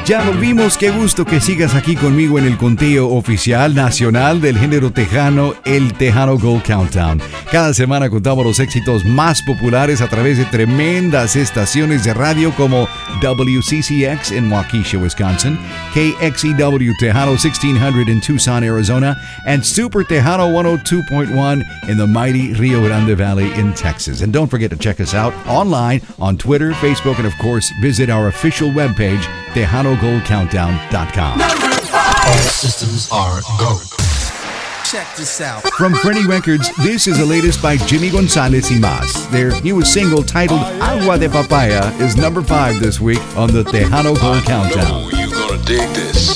Ya volvimos, qué gusto que sigas aquí conmigo en el conteo oficial nacional del género tejano, el Tejano Gold Countdown. Cada semana contamos los éxitos más populares a través de tremendas estaciones de radio como WCCX en Waukesha, Wisconsin, KXEW Tejano 1600 in Tucson, Arizona, and Super Tejano 102.1 in the mighty Rio Grande Valley in Texas. And don't forget to check us out online on Twitter, Facebook, and of course, visit our official webpage, TejanoGoldCountdown.com. All systems are go. Check this out. From Frenny Records, this is the latest by Jimmy Gonzalez y Mas. Their newest single titled Agua de Papaya is number 5 this week on the Tejano Gold Countdown. You're gonna dig this.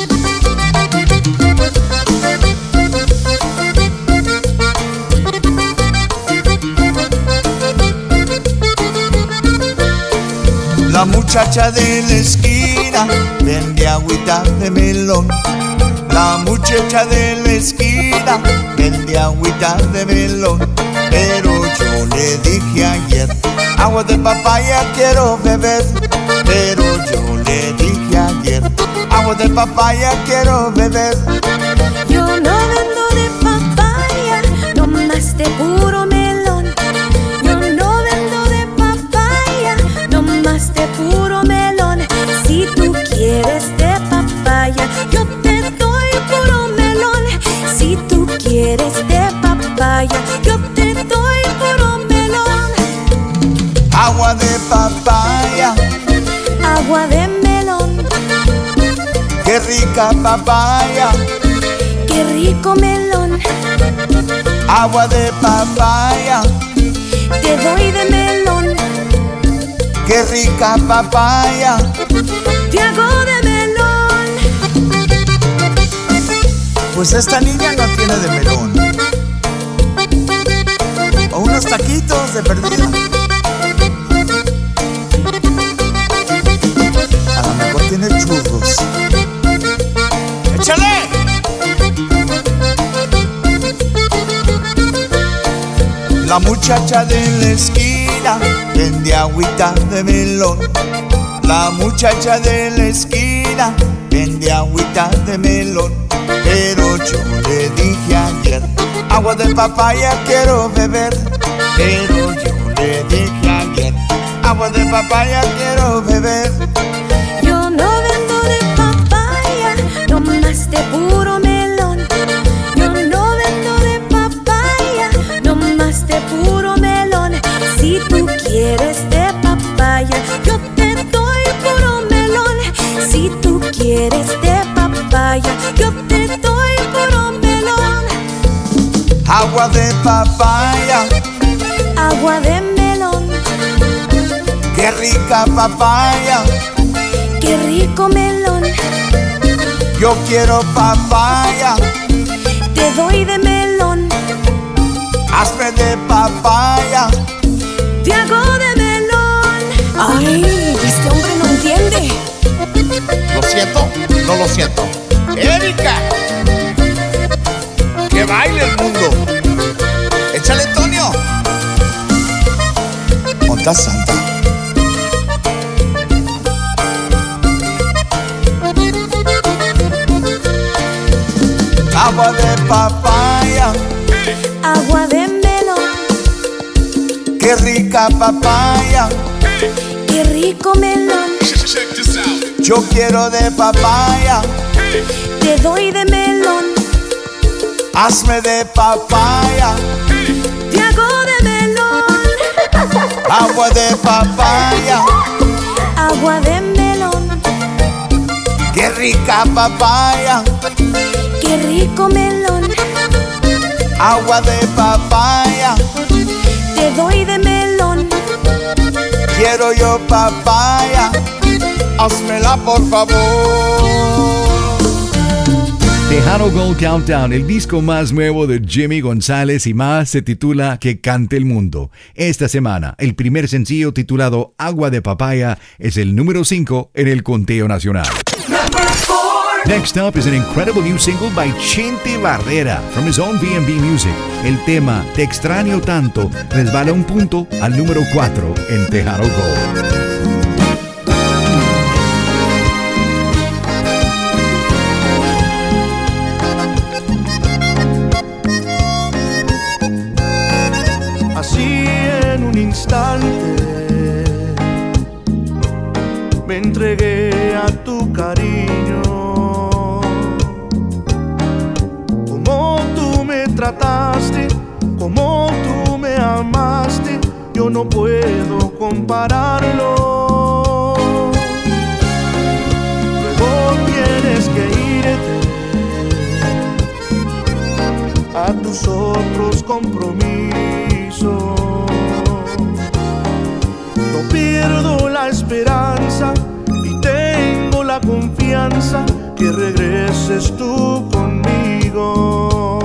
La muchacha de la esquina vende agüita de melón. La muchacha de la esquina vende agüita de melón. Pero yo le dije ayer, agua de papaya quiero beber. Pero yo le dije ayer, agua de papaya quiero beber. Yo no vendo de papaya, no más de puro melón. Yo no vendo de papaya, no más de puro melón. Si tú quieres de papaya, yo te doy puro melón. Si tú quieres de papaya, yo te doy puro melón. Agua de papaya, agua de melón. qué rica papaya, qué rico melón. Agua de papaya, te doy de melón. qué rica papaya, te hago de melón. Pues esta niña no tiene de melón. O unos taquitos de perdida. A lo mejor tiene churros. ¡Échale! La muchacha de la esquina vende agüita de melón. La muchacha de la esquina vende agüita de melón. Pero yo le dije ayer, agua de papaya quiero beber. Pero yo le dije ayer, agua de papaya quiero beber. Yo no vendo de papaya, no más de puro melón. Yo no vendo de papaya, no más de puro melón. Si tú quieres de papaya, yo te doy puro melón. Si tú quieres de papaya, yo te doy puro melón. Agua de papaya, agua de melón. qué rica papaya, qué rico melón. yo quiero papaya, te doy de melón. hazme de papaya, te hago de melón. Ay, este hombre no entiende. ¿Lo siento? No lo siento. ¡Erika! ¡Que baile el mundo! ¡Échale, Antonio! Monta Santa. Agua de papaya, agua de melón. qué rica papaya, qué rico melón. yo quiero de papaya, te doy de melón. hazme de papaya, te hago de melón. agua de papaya, agua de melón. qué rica papaya, qué rico melón. agua de papaya, te doy de melón. quiero yo papaya, házmela por favor. Tejano Gold Countdown, el disco más nuevo de Jimmy Gonzalez y Mas, se titula Que Cante el Mundo. Esta semana, el primer sencillo titulado Agua de Papaya es el número 5 en el conteo nacional. Next up is an incredible new single by Chente Barrera from his own B&B Music. El tema Te extraño tanto resbala un punto al número 4 en Tejano Gold. me entregué a tu cariño. Como tú me trataste, como tú me amaste, yo no puedo compararlo. Luego tienes que irte a tus otros compromisos. No pierdo la esperanza y tengo la confianza que regreses tú conmigo.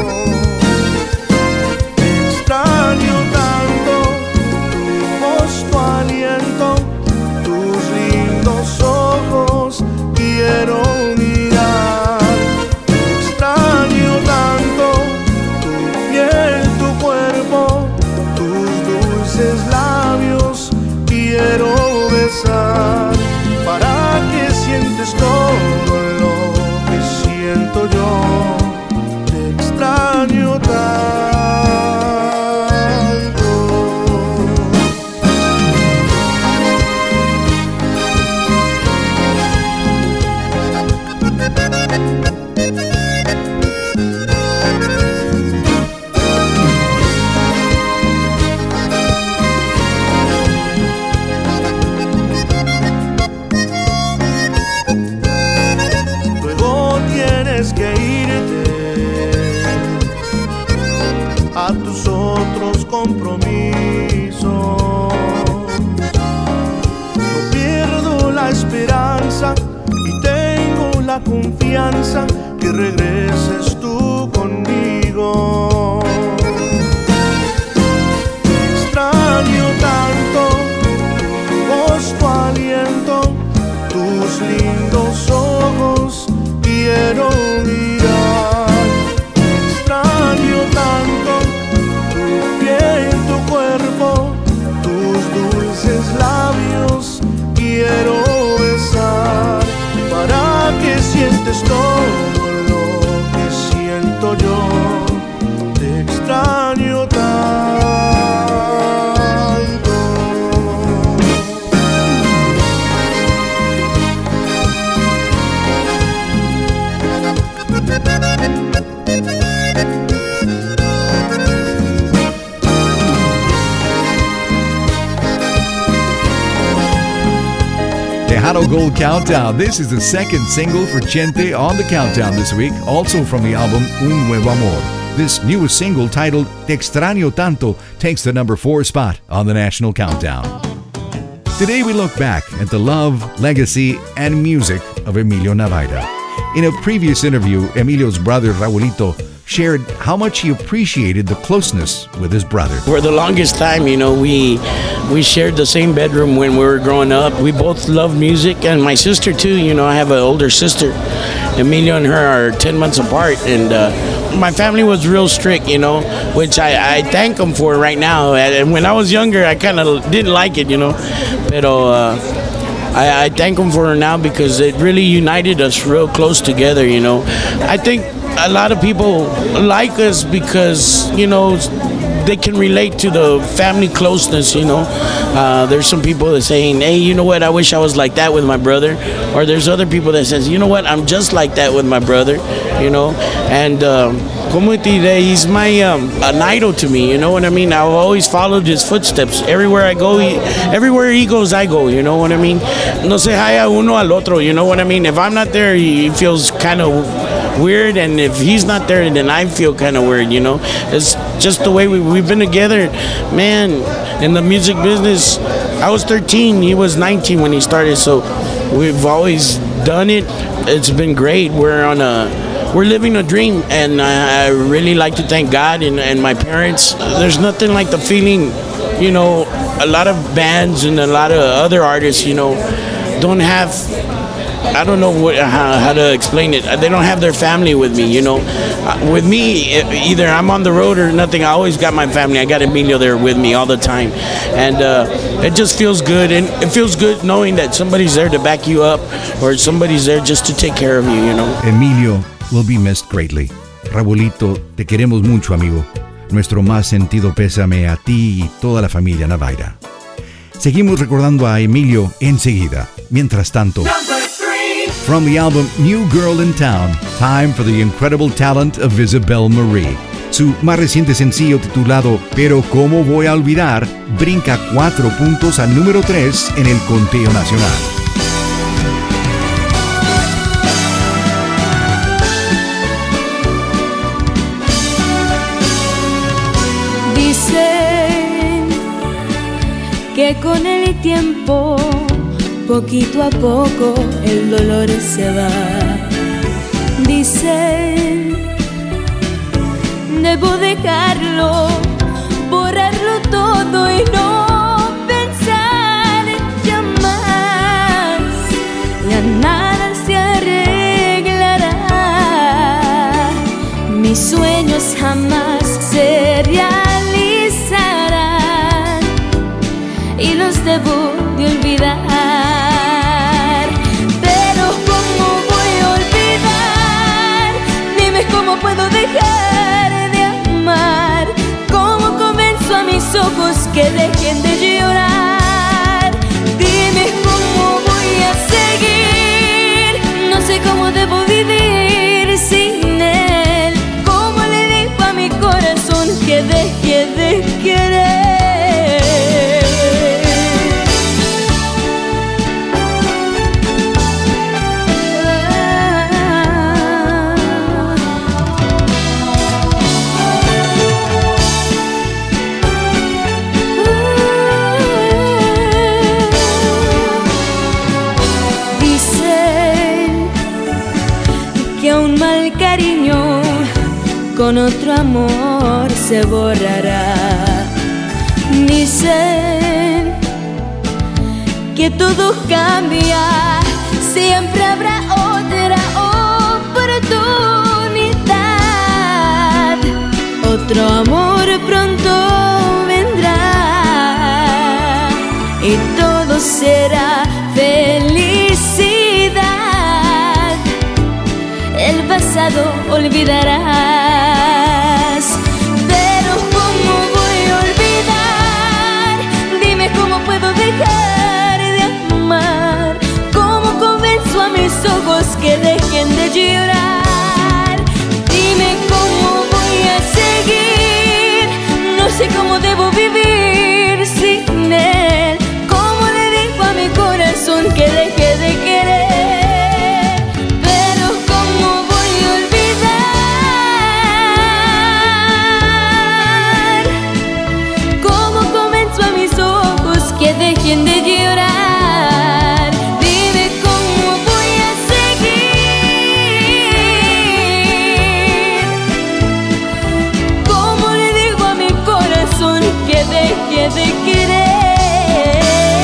Te extraño tanto, tu voz, tu aliento, tus lindos ojos quiero mirar. Te extraño tanto, tu piel, tu cuerpo, tus dulces labios quiero besar, para que sientes todo lo que siento yo. Te extraño tanto. A tus otros compromisos. No pierdo la esperanza y tengo la confianza que regreses tú conmigo. Te extraño tanto, tu voz, tu aliento, tus lindos ojos quiero mirar. Te extraño tanto, tu cuerpo, tus dulces labios quiero besar, para que sientes todo lo que siento yo. Te extraño tanto. Tejano Gold Countdown. This is the second single for Chente on the countdown this week, also from the album Un Nuevo Amor. This newest single, titled Te Extraño Tanto, takes the number 4 spot on the national countdown. Today we look back at the love, legacy, and music of Emilio Navaira. In a previous interview, Emilio's brother Raulito shared how much he appreciated the closeness with his brother. For the longest time, you know, we shared the same bedroom when we were growing up. We both loved music, and my sister too. You know, I have an older sister. Emilio and her are 10 months apart, and my family was real strict, you know, which I thank them for right now. And when I was younger, I kind of didn't like it, you know, pero I thank them for it now because it really united us real close together, you know. I think a lot of people like us because, you know, they can relate to the family closeness, you know. There's some people that saying, hey, you know what, I wish I was like that with my brother. Or there's other people that says, you know what, I'm just like that with my brother, you know. And he's my an idol to me, you know what I mean? I've always followed his footsteps. Everywhere I go, everywhere he goes, I go, you know what I mean? No se halla uno al otro, you know what I mean? If I'm not there, he feels kind of weird, and if he's not there, then I feel kind of weird, you know. It's just the way we've been together, man. In the music business, I was 13, he was 19 when he started, so we've always done it. It's been great. We're living a dream, and I really like to thank God and my parents. There's nothing like the feeling, you know. A lot of bands and a lot of other artists, you know, don't have, I don't know how to explain it. They don't have their family with me, you know. With me, either I'm on the road or nothing. I always got my family. I got Emilio there with me all the time. And it just feels good. And it feels good knowing that somebody's there to back you up or somebody's there just to take care of you, you know. Emilio will be missed greatly. Raulito, te queremos mucho, amigo. Nuestro más sentido pésame a ti y toda la familia Navaira. Seguimos recordando a Emilio enseguida. Mientras tanto, from the album New Girl in Town, time for the incredible talent of Isabel Marie. Su más reciente sencillo titulado Pero cómo voy a olvidar brinca 4 puntos al número 3 en el conteo nacional. Dicen que con el tiempo, poquito a poco, el dolor se va. Dicen debo dejarlo, borrarlo todo y no pensar ya más. Ya nada se arreglará, mis sueños jamás se realizarán y los debo de olvidar. Pero ¿cómo voy a olvidar? Dime cómo puedo dejar. ¿Cómo convenzo a mis ojos que dejen de llorar? Dime cómo voy a seguir. No sé cómo debo vivir sin él. ¿Cómo le digo a mi corazón que deje de querer? Con otro amor se borrará. Dicen que todo cambia, siempre habrá otra oportunidad. Otro amor pronto vendrá y todo será felicidad. El pasado olvidarás. Pero ¿cómo voy a olvidar? Dime cómo puedo dejar de amar. ¿Cómo convenzo a mis ojos que dejen de llorar? Dime cómo voy a seguir. No sé cómo debo vivir sin él. ¿Cómo le digo a mi corazón que deje de querer? Que dejen de llorar. Dime cómo voy a seguir. ¿Cómo le digo a mi corazón que deje de querer?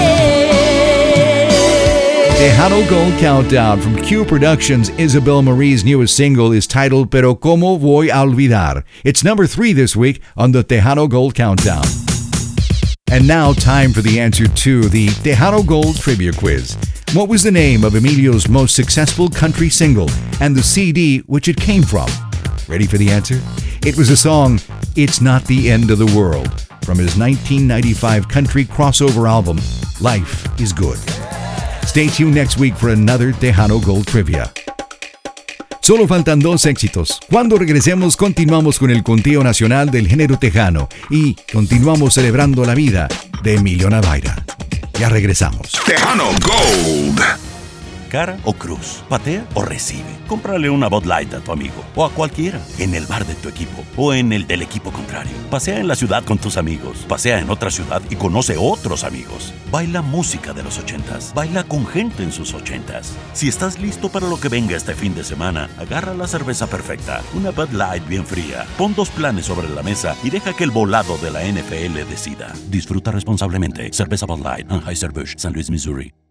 Tejano Gold Countdown from Q Productions. Isabel Marie's newest single is titled Pero cómo voy a olvidar. It's number 3 this week on the Tejano Gold Countdown. And now, time for the answer to the Tejano Gold Trivia Quiz. What was the name of Emilio's most successful country single and the CD which it came from? Ready for the answer? It was the song It's Not the End of the World from his 1995 country crossover album, Life is Good. Stay tuned next week for another Tejano Gold Trivia. Solo faltan 2 éxitos. Cuando regresemos, continuamos con el conteo nacional del género tejano y continuamos celebrando la vida de Emilio Navaira. Ya regresamos. Tejano Gold. Cara o cruz, patea o recibe. Cómprale una Bud Light a tu amigo o a cualquiera, en el bar de tu equipo o en el del equipo contrario. Pasea en la ciudad con tus amigos, pasea en otra ciudad y conoce otros amigos. Baila música de los 80s, baila con gente en sus 80s. Si estás listo para lo que venga este fin de semana, agarra la cerveza perfecta, una Bud Light bien fría, pon 2 planes sobre la mesa y deja que el volado de la NFL decida. Disfruta responsablemente. Cerveza Bud Light, Anheuser-Busch, San Luis, Missouri.